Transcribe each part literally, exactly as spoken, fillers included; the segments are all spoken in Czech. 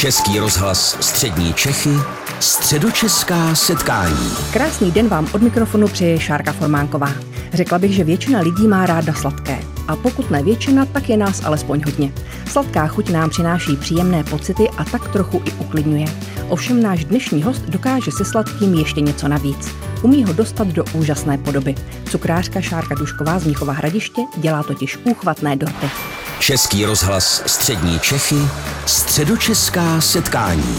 Český rozhlas Střední Čechy, středočeská setkání. Krásný den vám od mikrofonu přeje Šárka Formánková. Řekla bych, že většina lidí má ráda sladké. A pokud ne většina, tak je nás alespoň hodně. Sladká chuť nám přináší příjemné pocity a tak trochu i uklidňuje. Ovšem náš dnešní host dokáže se sladkým ještě něco navíc. Umí ho dostat do úžasné podoby. Cukrářka Šárka Dušková z Mnichova Hradiště dělá totiž úchvatné dorty. Český rozhlas Střední Čechy, středočeská setkání.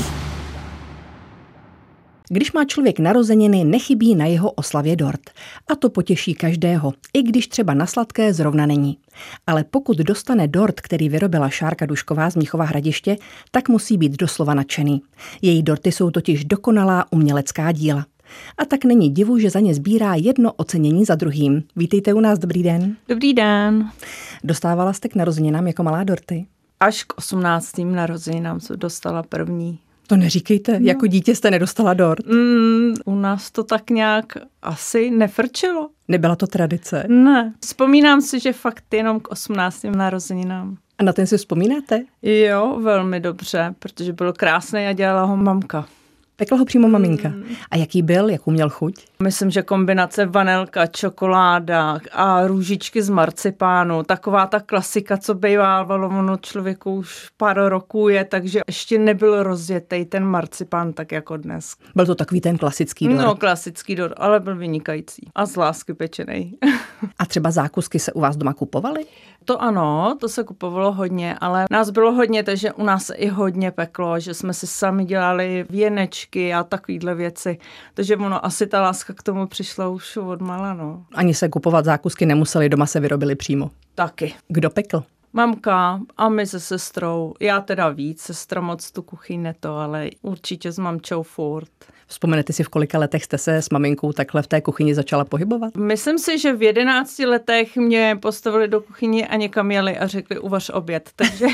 Když má člověk narozeniny, nechybí na jeho oslavě dort. A to potěší každého, i když třeba na sladké zrovna není. Ale pokud dostane dort, který vyrobila Šárka Dušková z Mnichova Hradiště, tak musí být doslova nadšený. Její dorty jsou totiž dokonalá umělecká díla. A tak není divu, že za ně sbírá jedno ocenění za druhým. Vítejte u nás, dobrý den. Dobrý den. Dostávala jste k narozeninám jako malá dorty? Až k osmnáctým narozeninám jsem dostala první. To neříkejte, no. Jako dítě jste nedostala dort. Mm, u nás to tak nějak asi nefrčelo. Nebyla to tradice? Ne. Vzpomínám si, že fakt jenom k osmnáctým narozeninám. A na ten si vzpomínáte? Jo, velmi dobře, protože bylo krásné a dělala ho mamka. Pekla ho přímo maminka. A jaký byl, jakou měl chuť? Myslím, že kombinace vanilka, čokoláda a růžičky z marcipánu. Taková ta klasika, co bývávalo, ono člověku už pár roků je, takže ještě nebyl rozjetej ten marcipán tak jako dnes. Byl to takový ten klasický dort? No, klasický dort, ale byl vynikající. A z lásky pečenej. A třeba zákusky se u vás doma kupovaly? To ano, to se kupovalo hodně, ale nás bylo hodně, takže u nás se i hodně peklo, že jsme si sami dělali věnečky a takovýhle věci. Takže ono asi ta láska k tomu přišla už od mala, no. Ani se kupovat zákusky nemuseli, doma se vyrobili přímo. Taky. Kdo pekl? Mamka a my se sestrou. Já teda víc, sestra moc tu kuchyň ne to, ale určitě s mamčou furt. Vzpomenete si, v kolika letech jste se s maminkou takhle v té kuchyni začala pohybovat? Myslím si, že v jedenácti letech mě postavili do kuchyně a někam jeli a řekli uvař oběd. Takže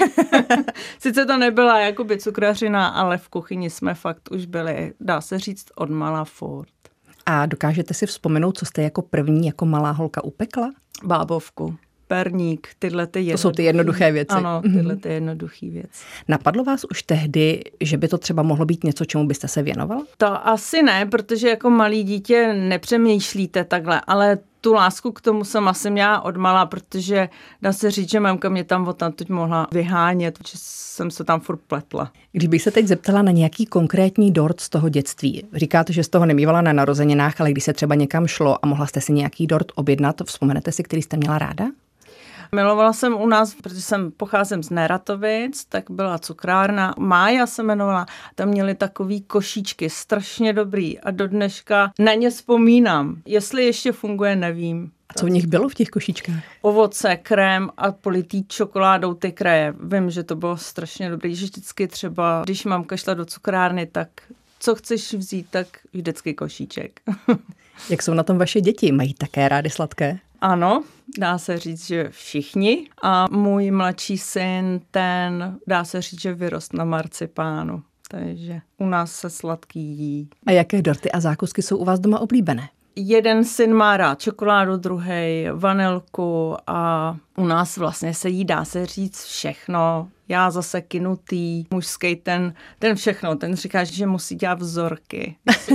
sice to nebyla jakoby cukrařina, ale v kuchyni jsme fakt už byli, dá se říct, odmala furt. A dokážete si vzpomenout, co jste jako první, jako malá holka upekla? Bábovku. Perník, tyhle ty jednoduché. To jsou ty jednoduché věci. Ano, tyhle ty jednoduché věci. Napadlo vás už tehdy, že by to třeba mohlo být něco, čemu byste se věnovala? To asi ne, protože jako malý dítě nepřemýšlíte takhle, ale tu lásku k tomu jsem asi měla odmala, protože dá se říct, že mamka mě tam odtamtud mohla vyhánět, že jsem se tam furt pletla. Když bych se teď zeptala na nějaký konkrétní dort z toho dětství, říkáte, že z toho nemývala na narozeninách, ale když se třeba někam šlo a mohla jste si nějaký dort objednat, vzpomenete si, který jste měla ráda? Milovala jsem u nás, protože jsem pocházím z Neratovic, tak byla cukrárna, Mája se jmenovala, tam měli takový košíčky, strašně dobrý a do dneška na ně vzpomínám. Jestli ještě funguje, nevím. A co v nich bylo v těch košíčkách? Ovoce, krém a politý čokoládou ty kraje. Vím, že to bylo strašně dobrý, že vždycky třeba, když mamka šla do cukrárny, tak co chceš vzít, tak vždycky košíček. Jak jsou na tom vaše děti? Mají také rády sladké? Ano, dá se říct, že všichni. A můj mladší syn, ten dá se říct, že vyrost na marcipánu. Takže u nás se sladký jí. A jaké dorty a zákusky jsou u vás doma oblíbené? Jeden syn má rád čokoládu, druhej vanilku a u nás vlastně se jí, dá se říct, všechno. Já zase kinutý, mužský, ten, ten všechno, ten říká, že musí dělat vzorky.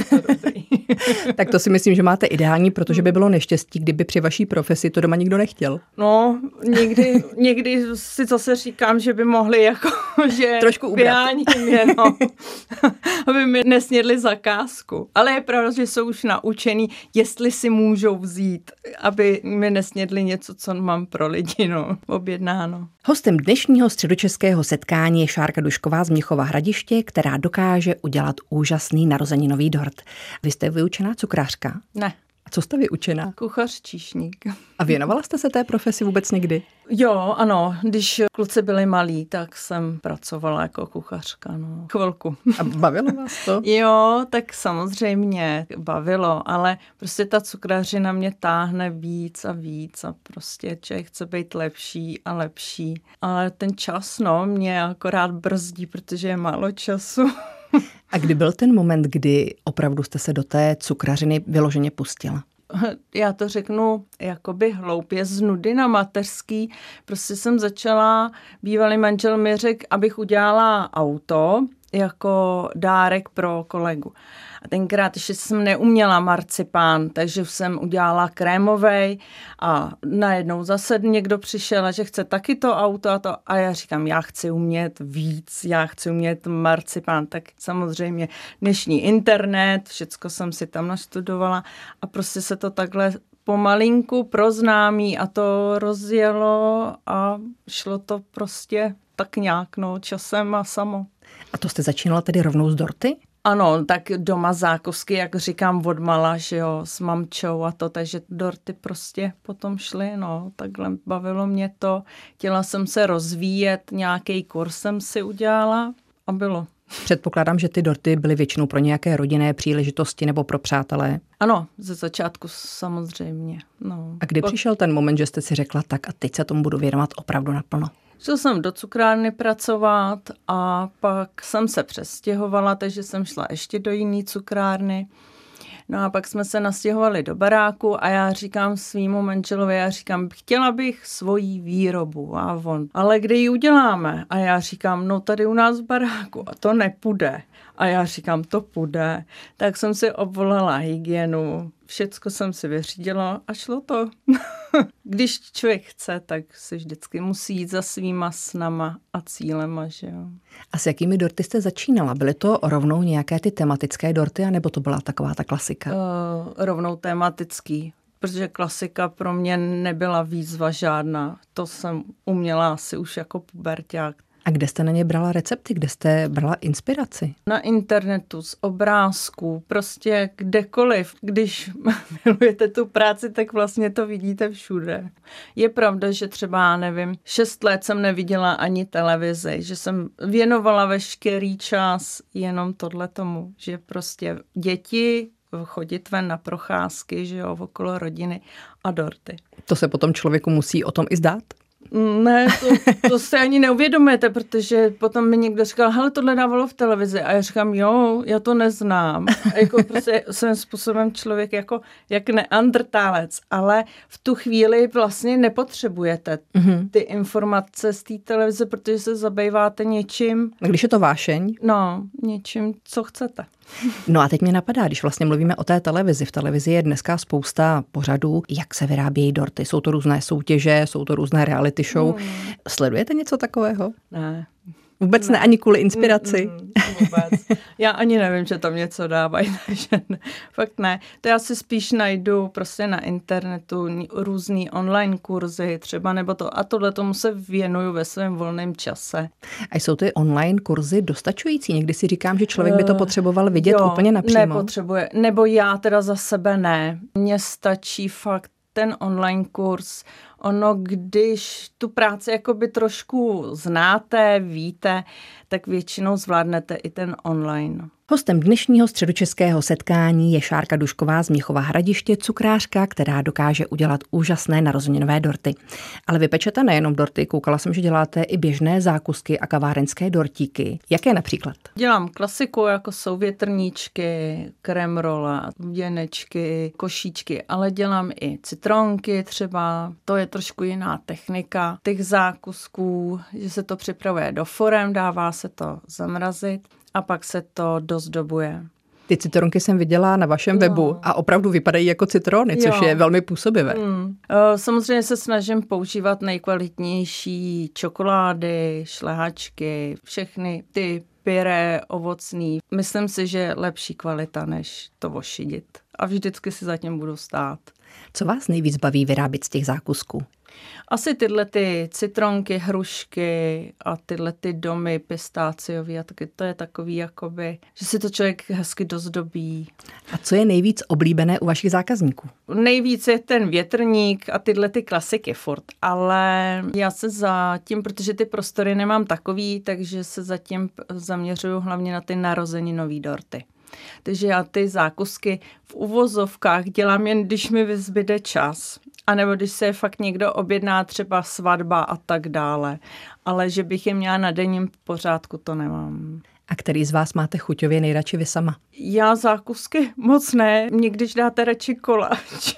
Tak to si myslím, že máte ideální, protože by bylo neštěstí, kdyby při vaší profesi to doma nikdo nechtěl. No, někdy, někdy si zase říkám, že by mohli jako, že trošku vyháním jenom, aby mi nesnědli zakázku. Ale je pravda, že jsou už naučený, jestli si můžou vzít, aby mi nesnědli něco, co mám pro lidi, no, objednáno. Hostem dnešního středočeského setkání je Šárka Dušková z Mnichova Hradiště, která dokáže udělat úžasný narozeninový dort. Vy jste vyučená cukrářka? Ne. A co jste vyučená? Kuchař číšník. A věnovala jste se té profesi vůbec někdy? Jo, ano. Když kluci byli malí, tak jsem pracovala jako kuchařka, no. Chvilku. A bavilo vás to? Jo, tak samozřejmě bavilo, ale prostě ta cukrařina mě táhne víc a víc a prostě člověk chce být lepší a lepší. Ale ten čas, no, mě akorát brzdí, protože je málo času. A kdy byl ten moment, kdy opravdu jste se do té cukrařiny vyloženě pustila? Já to řeknu jakoby hloupě, z nudy na mateřský. Prostě jsem začala, bývalý manžel mi řekl, abych udělala auto, jako dárek pro kolegu. A tenkrát ještě jsem neuměla marcipán, takže jsem udělala krémovej a najednou zase někdo přišel a že chce taky to auto a to. A já říkám, já chci umět víc, já chci umět marcipán. Tak samozřejmě dnešní internet, všecko jsem si tam nastudovala a prostě se to takhle pomalinku pro známí a to rozjelo a šlo to prostě tak nějak, no, časem a samo. A to jste začínala tedy rovnou z dorty? Ano, tak doma zákusky, jak říkám, odmala, že jo, s mamčou a to, takže dorty prostě potom šly, no, takhle bavilo mě to. Chtěla jsem se rozvíjet, nějaký kurz jsem si udělala a bylo. Předpokládám, že ty dorty byly většinou pro nějaké rodinné příležitosti nebo pro přátelé. Ano, ze začátku samozřejmě. No. A kdy Pak... přišel ten moment, že jste si řekla, tak a teď se tomu budu věnovat opravdu naplno? Šel jsem do cukrárny pracovat a pak jsem se přestěhovala, takže jsem šla ještě do jiné cukrárny. No a pak jsme se nastěhovali do baráku a já říkám svýmu manželovi, já říkám, chtěla bych svoji výrobu a on, ale kde ji uděláme? A já říkám, no tady u nás v baráku a to nepůjde. A já říkám, to půjde. Tak jsem si obvolala hygienu, všecko jsem si vyřídila a šlo to. Když člověk chce, tak si vždycky musí jít za svýma snama a cílema, že jo. A s jakými dorty jste začínala? Byly to rovnou nějaké ty tematické dorty, anebo to byla taková ta klasika? Uh, rovnou tematický, protože klasika pro mě nebyla výzva žádná. To jsem uměla asi už jako puberťák. A kde jste na ně brala recepty? Kde jste brala inspiraci? Na internetu, z obrázků, prostě kdekoliv. Když milujete tu práci, tak vlastně to vidíte všude. Je pravda, že třeba, nevím, šest let jsem neviděla ani televizi, že jsem věnovala veškerý čas jenom tohle tomu, že prostě děti, chodit ven na procházky, že jo, okolo rodiny a dorty. To se potom člověku musí o tom i zdát? Ne, to, to si ani neuvědomujete, protože potom mi někdo říkal, hele, tohle dávalo v televizi. A já říkám, jo, já to neznám. A jako prostě svým způsobem člověk jako jak neandrtálec, ale v tu chvíli vlastně nepotřebujete mm-hmm. ty informace z té televize, protože se zabýváte něčím. A když je to vášeň? No, něčím, co chcete. No a teď mě napadá, když vlastně mluvíme o té televizi. V televizi je dneska spousta pořadů, jak se vyrábějí dorty. Jsou to různé soutěže, jsou to různé reality show. Hmm. Sledujete něco takového? Ne. Vůbec ne, ne ani kvůli inspiraci? Mm, mm, vůbec. Já ani nevím, že tam něco dávají. Ne. Fakt ne. To já si spíš najdu prostě na internetu různý online kurzy třeba, nebo to. A tohle tomu se věnuju ve svém volném čase. A jsou ty online kurzy dostačující? Někdy si říkám, že člověk by to potřeboval vidět jo, úplně napřímo. Nepotřebuje. Nebo já teda za sebe ne. Mně stačí fakt ten online kurz. Ono, když tu práci jakoby trošku znáte, víte, tak většinou zvládnete i ten online. Hostem dnešního středočeského setkání je Šárka Dušková z Mnichova Hradiště, cukrářka, která dokáže udělat úžasné narozeninové dorty. Ale vy pečete nejenom dorty, koukala jsem, že děláte i běžné zákusky a kavárenské dortíky. Jaké například? Dělám klasiku, jako jsou větrníčky, kremrola, věnečky, košíčky, ale dělám i citronky třeba, to je trošku jiná technika těch zákusků, že se to připravuje do forem, dává se to zamrazit a pak se to dozdobuje. Ty citronky jsem viděla na vašem no. webu a opravdu vypadají jako citrony, což jo. je velmi působivé. Hmm. Samozřejmě se snažím používat nejkvalitnější čokolády, šlehačky, všechny ty pyré, ovocný. Myslím si, že je lepší kvalita, než to ošidit. A vždycky si za tím budu stát. Co vás nejvíc baví vyrábět z těch zákusků? Asi tyhle ty citronky, hrušky a tyhle ty domy pistáciový a taky to je takový jakoby, že si to člověk hezky dozdobí. A co je nejvíc oblíbené u vašich zákazníků? Nejvíc je ten větrník a tyhle ty klasiky furt, ale já se zatím, protože ty prostory nemám takový, takže se zatím zaměřuju hlavně na ty narozeninový dorty. Takže já ty zákusky v uvozovkách dělám jen, když mi vyzbyde čas. A nebo když se fakt někdo objedná třeba svatba a tak dále. ale že bych je měla na denním pořádku, to nemám. A který z vás máte chuťově nejradši vy sama? Já zákusky moc ne. Mě když dáte radši koláč,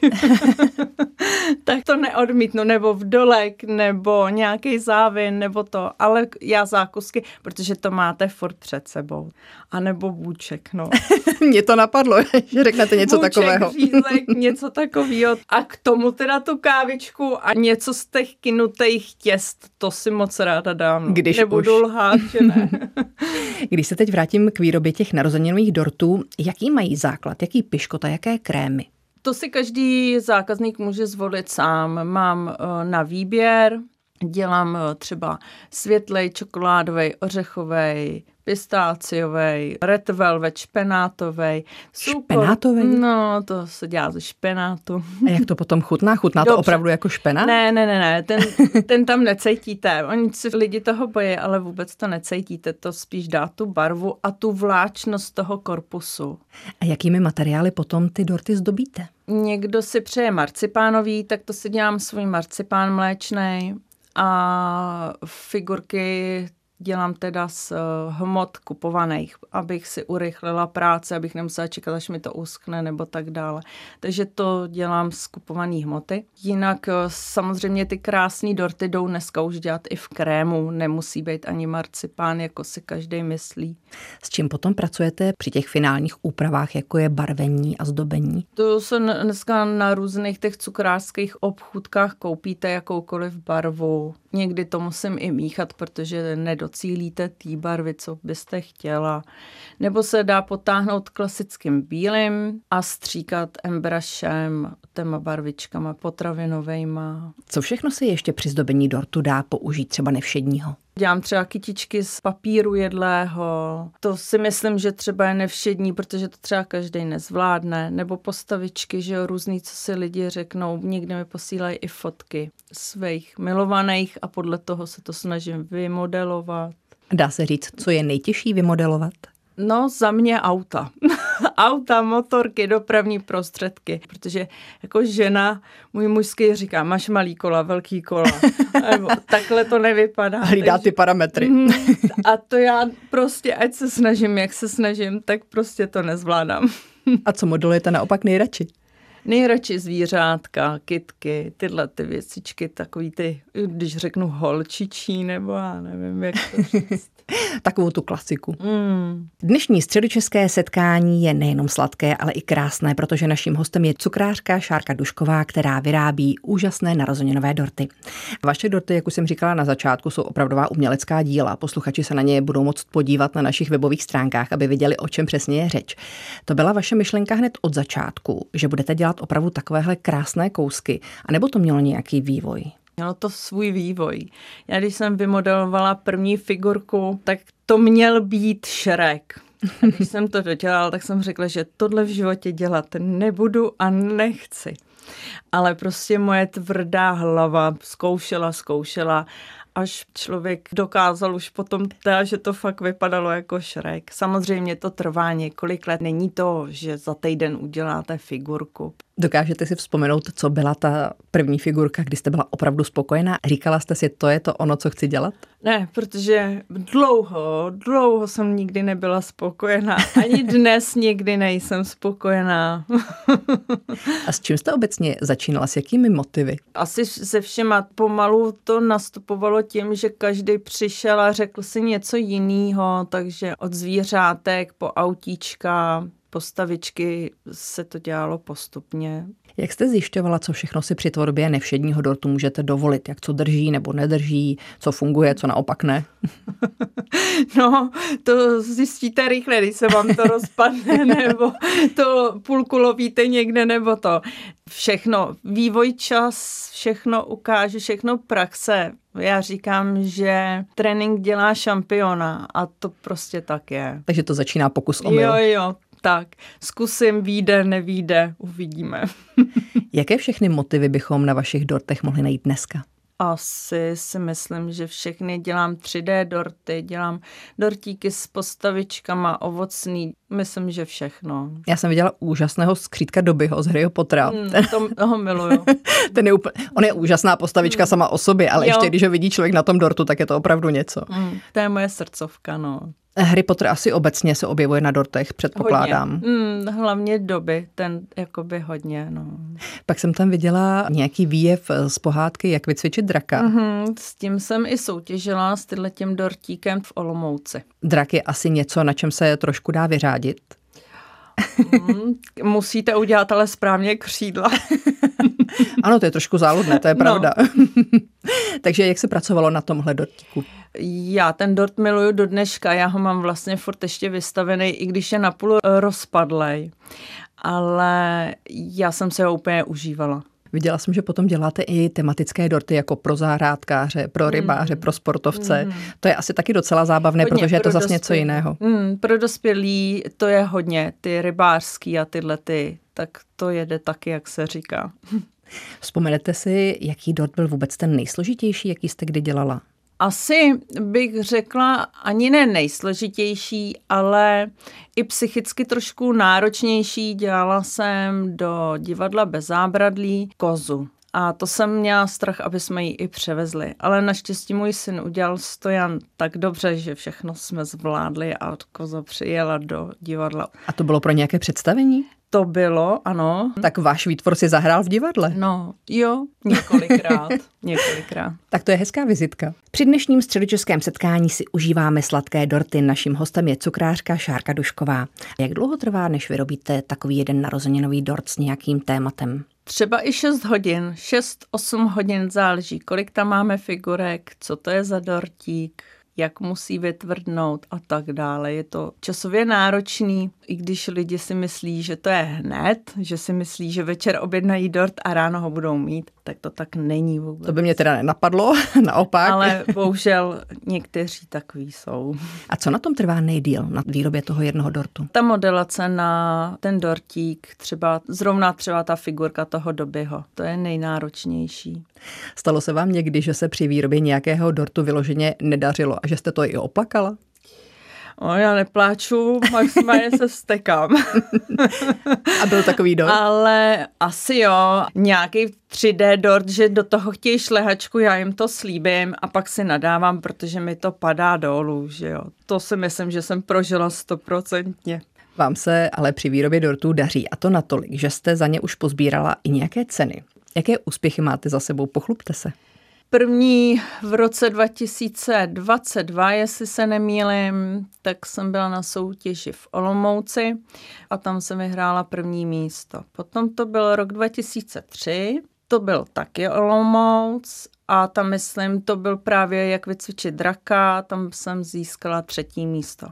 tak to neodmítnu. Nebo vdolek, nebo nějaký závin, nebo to. Ale já zákusky, protože to máte furt před sebou. A nebo bůček, no. Mně to napadlo, že řeknete něco bůček, takového. řízek, něco takového. A k tomu teda tu kávičku a něco z těch kynutých těst, to si moc ráda dám. No. Když Nebudu už. lhát, že ne. Když se teď vrátím k výrobě těch narozeninových dortů, jaký mají základ, jaký piškot a jaké krémy? To si každý zákazník může zvolit sám. Mám na výběr, dělám třeba světlej, čokoládový, ořechový, pistáciový, red velvet, špenátový. Špenátový? No, to se dělá ze špenátu. A jak to potom chutná? Chutná Dobře. To opravdu jako špenát? Ne, ne, ne, ne, ten, ten tam necítíte. Oni si lidi toho bojí, ale vůbec to necítíte. To spíš dá tu barvu a tu vláčnost toho korpusu. A jakými materiály potom ty dorty zdobíte? Někdo si přeje marcipánový, tak to si dělám svůj marcipán mléčnej a figurky dělám teda z hmot kupovaných, abych si urychlila práci, abych nemusela čekat, až mi to uschne nebo tak dále. Takže to dělám z kupované hmoty. Jinak samozřejmě ty krásné dorty jdou dneska už dělat i v krému. Nemusí být ani marcipán, jako si každý myslí. S čím potom pracujete při těch finálních úpravách, jako je barvení a zdobení? To se dneska na různých těch cukrářských obchůdkách koupíte jakoukoliv barvu. Někdy to musím i míchat, protože nedocílíte té barvy, co byste chtěla. Nebo se dá potáhnout klasickým bílým a stříkat embrašem, těma barvičkama potravinovejma. Co všechno se ještě při zdobení dortu dá použít, třeba nevšedního? Dělám třeba kytičky z papíru jedlého. To si myslím, že třeba je nevšední, protože to třeba každý nezvládne. Nebo postavičky, že jo, různý, co si lidi řeknou. Někdy mi posílají i fotky svých milovaných a podle toho se to snažím vymodelovat. Dá se říct, co je nejtěžší vymodelovat? No, za mě auta. Auta, motorky, dopravní prostředky, protože jako žena, můj mužský říká, máš malý kola, velký kola. Nebo, takhle to nevypadá. Hlídá takže, ty parametry. Mm, a to já prostě, ať se snažím, jak se snažím, tak prostě to nezvládám. A co modelujete naopak nejradši? Nejradši zvířátka, kytky, tyhle ty věcičky, takový ty, když řeknu holčičí, nebo já nevím, jak to říct. Takovou tu klasiku. Mm. Dnešní středočeské setkání je nejenom sladké, ale i krásné, protože naším hostem je cukrářka Šárka Dušková, která vyrábí úžasné narozeninové dorty. Vaše dorty, jak už jsem říkala na začátku, jsou opravdová umělecká díla. Posluchači se na ně budou moct podívat na našich webových stránkách, aby viděli, o čem přesně je řeč. To byla vaše myšlenka hned od začátku, že budete dělat opravdu takovéhle krásné kousky, anebo to mělo nějaký vývoj? Mělo to svůj vývoj. Já když jsem vymodelovala první figurku, tak to měl být Shrek. A když jsem to dodělala, tak jsem řekla, že tohle v životě dělat nebudu a nechci. Ale prostě moje tvrdá hlava zkoušela, zkoušela, až člověk dokázal už potom, teda, že to fakt vypadalo jako Shrek. Samozřejmě to trvá několik let. Není to, že za týden uděláte figurku. Dokážete si vzpomenout, co byla ta první figurka, kdy jste byla opravdu spokojená? Říkala jste si, to je to ono, co chci dělat? Ne, protože dlouho, dlouho jsem nikdy nebyla spokojená. Ani dnes nikdy nejsem spokojená. A s čím jste obecně začínala? S jakými motivy? Asi se všema pomalu to nastupovalo tím, že každý přišel a řekl si něco jiného, takže od zvířátek po autíčka, postavičky se to dělalo postupně. Jak jste zjišťovala, co všechno si při tvorbě nevšedního dortu můžete dovolit? Jak co drží nebo nedrží, co funguje, co naopak ne? No, to zjistíte rychle, když se vám to rozpadne, nebo to půlku lovíte někde, nebo to. Všechno, vývoj čas, všechno ukáže, všechno praxe. Já říkám, že trénink dělá šampiona a to prostě tak je. Takže to začíná pokus omyl. Jo, jo. Tak, zkusím, vyjde, nevyjde, uvidíme. Jaké všechny motivy bychom na vašich dortech mohli najít dneska? Asi si myslím, že všechny dělám tři dé dorty, dělám dortíky s postavičkama, ovocný, myslím, že všechno. Já jsem viděla úžasného skřítka Dobbyho z Harryho Pottera. Hmm, to, toho miluju. Ten je úplně, on je úžasná postavička hmm. sama o sobě, ale jo. ještě když ho vidí člověk na tom dortu, tak je to opravdu něco. Hmm, to je moje srdcovka, no. Harry Potter asi obecně se objevuje na dortech, předpokládám. Mm, hlavně Dobby, ten jakoby hodně, no. Pak jsem tam viděla nějaký výjev z pohádky Jak vycvičit draka. Mm-hmm, s tím jsem i soutěžila s tím dortíkem v Olomouci. Drak je asi něco, na čem se trošku dá vyřádit. Mm, musíte udělat ale správně křídla. Ano, to je trošku záludné, to je pravda. No. Takže jak se pracovalo na tomhle dortíku? Já ten dort miluju do dneška, já ho mám vlastně furt ještě vystavený, i když je napůl rozpadlej. Ale já jsem se ho úplně užívala. Viděla jsem, že potom děláte i tematické dorty jako pro zahrádkáře, pro rybáře, mm. pro sportovce. Mm. To je asi taky docela zábavné, hodně, protože je to zase něco jiného. Mm, pro dospělí to je hodně, ty rybářský a tyhle ty, tak to jede taky, jak se říká. Vzpomenete si, jaký dort byl vůbec ten nejsložitější, jaký jste kdy dělala? Asi bych řekla ani ne nejsložitější, ale i psychicky trošku náročnější. Dělala jsem do divadla Bez zábradlí kozu. A to jsem měla strach, aby jsme ji i převezli. Ale naštěstí můj syn udělal stojan tak dobře, že všechno jsme zvládli a koza přijela do divadla. A to bylo pro nějaké představení? To bylo, ano. Tak váš výtvor si zahrál v divadle? No, jo, několikrát, několikrát. Tak to je hezká vizitka. Při dnešním středočeském setkání si užíváme sladké dorty. Naším hostem je cukrářka Šárka Dušková. Jak dlouho trvá, než vyrobíte takový jeden narozeninový dort s nějakým tématem? Třeba i šest hodin, šest osm hodin záleží, kolik tam máme figurek, co to je za dortík, jak musí vytvrdnout a tak dále. Je to časově náročný, i když lidi si myslí, že to je hned, že si myslí, že večer objednají dort a ráno ho budou mít, tak to tak není vůbec. To by mě teda nenapadlo, naopak. Ale bohužel někteří takový jsou. A co na tom trvá nejdýl, na výrobě toho jednoho dortu? Ta modelace na ten dortík, třeba zrovna třeba ta figurka toho Dobbyho, to je nejnáročnější. Stalo se vám někdy, že se při výrobě nějakého dortu vyloženě nedařilo a že jste to i oplakala? O, já nepláču, maximálně se stekám. A byl takový dort? Ale asi jo, nějaký tři dé dort, že do toho chtějí šlehačku, já jim to slíbím a pak si nadávám, protože mi to padá dolů, že jo. To si myslím, že jsem prožila stoprocentně. Vám se ale při výrobě dortů daří a to natolik, že jste za ně už pozbírala i nějaké ceny. Jaké úspěchy máte za sebou? Pochlubte se. První v roce dva tisíce dvacet dva, jestli se nemýlím, tak jsem byla na soutěži v Olomouci a tam jsem vyhrála první místo. Potom to byl rok dva tisíce tři, to byl taky Olomouc a tam myslím, to byl právě Jak vycvičit draka, tam jsem získala třetí místo.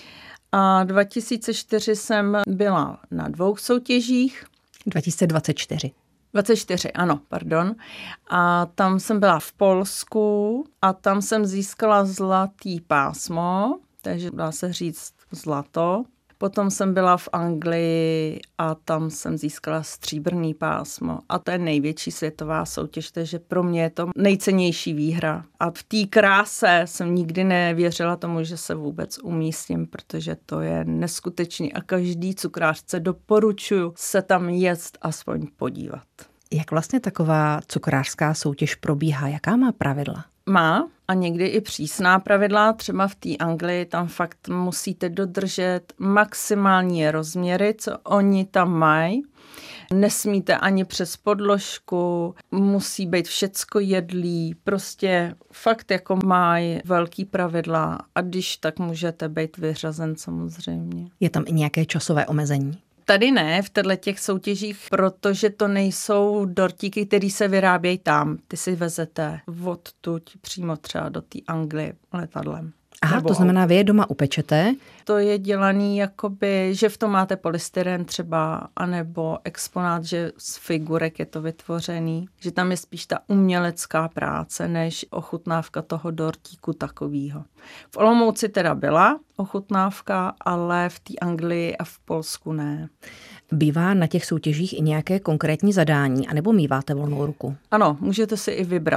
A dva tisíce čtyři jsem byla na dvou soutěžích. dva tisíce dvacet čtyři. dvacet čtyři, ano, pardon. A tam jsem byla v Polsku a tam jsem získala zlatý pásmo, takže dá se říct zlato. Potom jsem byla v Anglii a tam jsem získala stříbrný pásmo. A to je největší světová soutěž, takže pro mě je to nejcennější výhra. A v té kráse jsem nikdy nevěřila tomu, že se vůbec umístím, protože to je neskutečný a každý cukrářce doporučuji se tam jet aspoň podívat. Jak vlastně taková cukrářská soutěž probíhá? Jaká má pravidla? Má a někdy i přísná pravidla, třeba v té Anglii tam fakt musíte dodržet maximální rozměry, co oni tam mají. Nesmíte ani přes podložku, musí být všecko jedlý, prostě fakt jako mají velký pravidla a když tak můžete být vyřazen samozřejmě. Je tam i nějaké časové omezení? Tady ne, v těchto těch soutěžích, protože to nejsou dortíky, které se vyrábějí tam. Ty si vezete odtud přímo třeba do té Anglie letadlem. Aha, to znamená, vy je doma upečete? To je dělaný jakoby, že v tom máte polystyren třeba, anebo exponát, že z figurek je to vytvořený. Že tam je spíš ta umělecká práce, než ochutnávka toho dortíku takovýho. V Olomouci teda byla ochutnávka, ale v té Anglii a v Polsku ne. Bývá na těch soutěžích i nějaké konkrétní zadání, anebo míváte volnou ruku? Ano, můžete si i vybrat.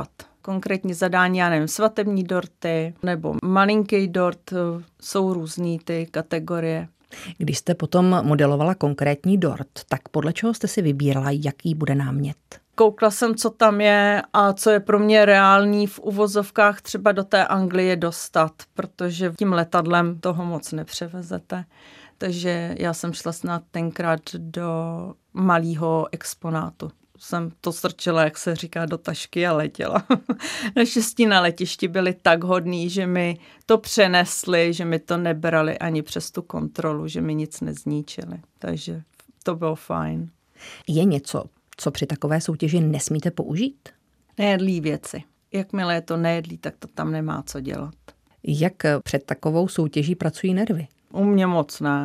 konkrétní zadání, já nevím, svatební dorty nebo malinký dort, jsou různý ty kategorie. Když jste potom modelovala konkrétní dort, tak podle čeho jste si vybírala, jaký bude námět? Koukla jsem, co tam je a co je pro mě reálný v uvozovkách třeba do té Anglie dostat, protože tím letadlem toho moc nepřevezete. Takže já jsem šla snad tenkrát do malého exponátu. Jsem to strčila, jak se říká, do tašky a letěla. Naštěstí na letišti byli tak hodní, že mi to přenesli, že mi to nebrali ani přes tu kontrolu, že mi nic nezničili. Takže to bylo fajn. Je něco, co při takové soutěži nesmíte použít? Nejedlý věci. Jakmile je to nejedlí, tak to tam nemá co dělat. Jak před takovou soutěží pracují nervy? U mě moc ne.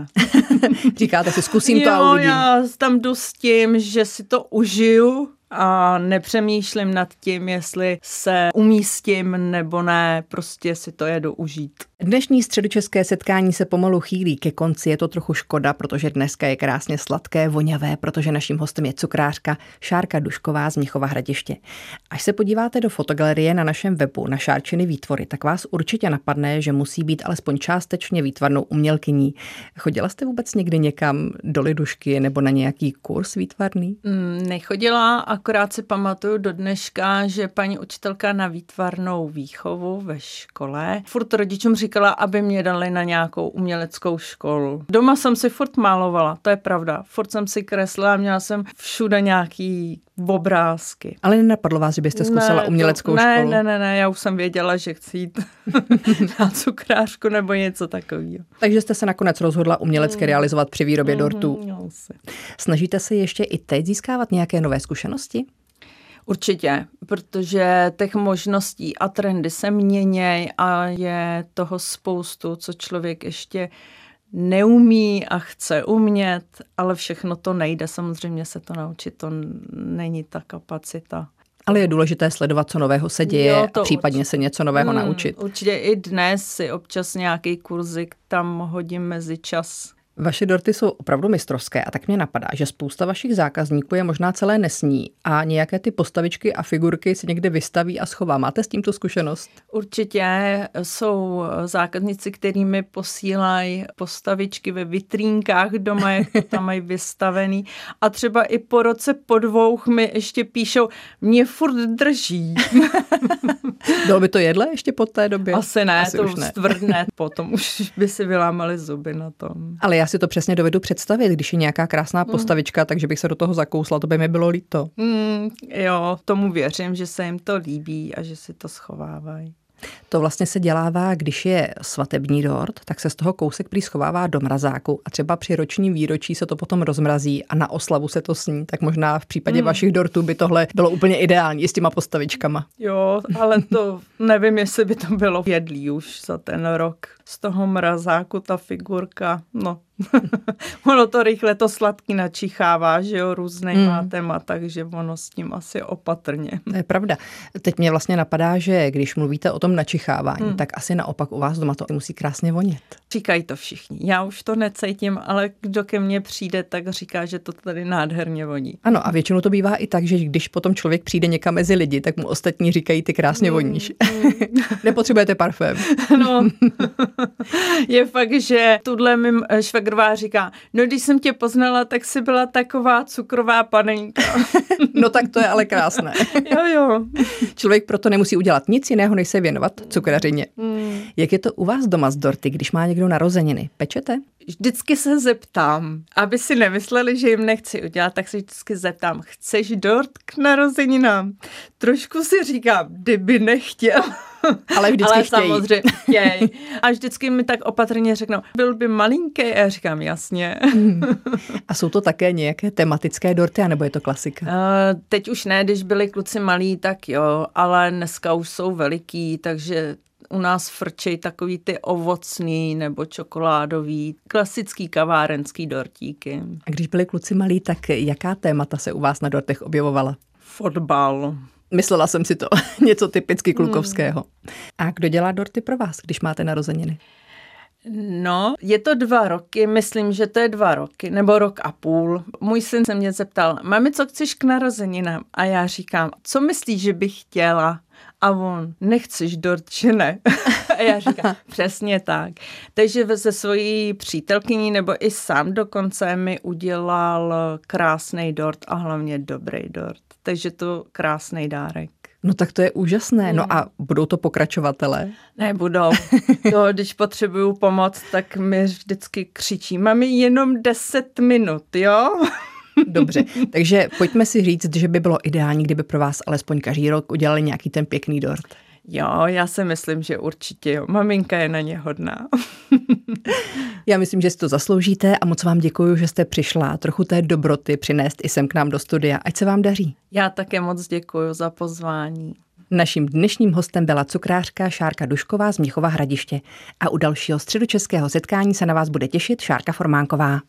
Říkáte si, zkusím jo, to a uvidím. Já tam jdu s tím, že si to užiju a nepřemýšlím nad tím, jestli se umístím nebo ne, prostě si to jedu užít. Dnešní středočeské setkání se pomalu chýlí ke konci, je to trochu škoda, protože dneska je krásně sladké, voňavé, protože naším hostem je cukrářka Šárka Dušková z Mnichova Hradiště. Až se podíváte do fotogalerie na našem webu na Šárčiny výtvory, tak vás určitě napadne, že musí být alespoň částečně výtvarnou umělkyní. Chodila jste vůbec někdy někam do Lidušky nebo na nějaký kurz výtvarný? Mm, nechodila, akorát si pamatuju do dneška, že paní učitelka na výtvarnou výchovu ve škole furt rodičům říkala, aby mě dali na nějakou uměleckou školu. Doma jsem si furt malovala, to je pravda. Furt jsem si kreslila, měla jsem všude nějaký obrázky. Ale nenapadlo vás, že byste zkusila ne, uměleckou ne, školu? Ne, ne, ne, já už jsem věděla, že chci jít na cukrářku nebo něco takového. Takže jste se nakonec rozhodla umělecky mm. realizovat při výrobě mm, dortů. No, Snažíte se ještě i teď získávat nějaké nové zkušenosti? Určitě, protože těch možností a trendy se měnějí a je toho spoustu, co člověk ještě neumí a chce umět, ale všechno to nejde. Samozřejmě se to naučit, to není ta kapacita. Ale je důležité sledovat, co nového se děje jo, a případně určitě. se něco nového hmm, naučit. Určitě i dnes si občas nějaký kurzík tam hodím mezi čas. Vaše dorty jsou opravdu mistrovské a tak mě napadá, že spousta vašich zákazníků je možná celé nesní a nějaké ty postavičky a figurky si někde vystaví a schová. Máte s tímto zkušenost? Určitě jsou zákazníci, kteří mi posílají postavičky ve vitrínkách doma, jak to tam mají vystavený. A třeba i po roce, po dvou mi ještě píšou, mě furt drží. Bylo by to jedle ještě po té době? Asi ne, Asi to stvrdne. Potom už by si vylámali zuby na tom. Ale já si to přesně dovedu představit, když je nějaká krásná postavička, mm. takže bych se do toho zakousla, to by mi bylo líto. Mm, jo, tomu věřím, že se jim to líbí a že si to schovávají. To vlastně se dělává, když je svatební dort, tak se z toho kousek prý schovává do mrazáku a třeba při ročním výročí se to potom rozmrazí a na oslavu se to sní, tak možná v případě mm. vašich dortů by tohle bylo úplně ideální s těma postavičkama. Jo, ale to nevím, jestli by to bylo jedlý už za ten rok. Z toho mrazáku ta figurka, no. Ono to rychle to sladký načichává, že jo, různýma mm. téma, takže ono s tím asi opatrně. To je pravda. Teď mě vlastně napadá, že když mluvíte o tom načichávání, mm. tak asi naopak u vás doma to musí krásně vonět. Říkají to všichni. Já už to necítím, ale kdo ke mně přijde, tak říká, že to tady nádherně voní. Ano, a většinou to bývá i tak, že když potom člověk přijde někam mezi lidi, tak mu ostatní říkají, ty krásně voníš. Mm. Nepotřebujete parfém. No, je fakt, že tuhle mým švagrová říká, no když jsem tě poznala, tak jsi byla taková cukrová panenka. No tak to je ale krásné. Jo, jo. Člověk proto nemusí udělat nic jiného, než se věnovat cukrařině. Mm. Jak je to u vás doma s dorty, když má někdo narozeniny? Pečete? Vždycky se zeptám, aby si nemysleli, že jim nechci udělat, tak se vždycky zeptám, chceš dort k narozeninám? Trošku si říkám, kdyby nechtěl. Ale vždycky Ale chtějí. samozřejmě chtějí. A vždycky mi tak opatrně řeknou, byl by malinký? A já říkám, jasně. A jsou to také nějaké tematické dorty, anebo je to klasika? Uh, teď už ne, když byli kluci malí, tak jo, ale dneska už jsou veliký, takže u nás frčej takový ty ovocný nebo čokoládový, klasický kavárenský dortíky. A když byli kluci malí, tak jaká témata se u vás na dortech objevovala? Fotbal. Myslela jsem si to, něco typicky klukovského. A kdo dělá dorty pro vás, když máte narozeniny? No, je to dva roky, myslím, že to je dva roky, nebo rok a půl. Můj syn se mě zeptal, mami, co chceš k narozeninám? A já říkám, co myslíš, že bych chtěla? A on, nechceš dort, či ne? A já říkám, přesně tak. Takže se svojí přítelkyní, nebo i sám dokonce mi udělal krásný dort a hlavně dobrý dort. Takže to krásný dárek. No tak to je úžasné. No a budou to pokračovatelé? Ne, budou. To, když potřebuju pomoc, tak mi vždycky křičí, mami, jenom deset minut, jo? Dobře, takže pojďme si říct, že by bylo ideální, kdyby pro vás alespoň každý rok udělali nějaký ten pěkný dort. Jo, já si myslím, že určitě jo. Maminka je na ně hodná. Já myslím, že si to zasloužíte a moc vám děkuju, že jste přišla trochu té dobroty přinést i sem k nám do studia. Ať se vám daří. Já také moc děkuju za pozvání. Naším dnešním hostem byla cukrářka Šárka Dušková z Mnichova Hradiště. A u dalšího středočeského setkání se na vás bude těšit Šárka Formánková.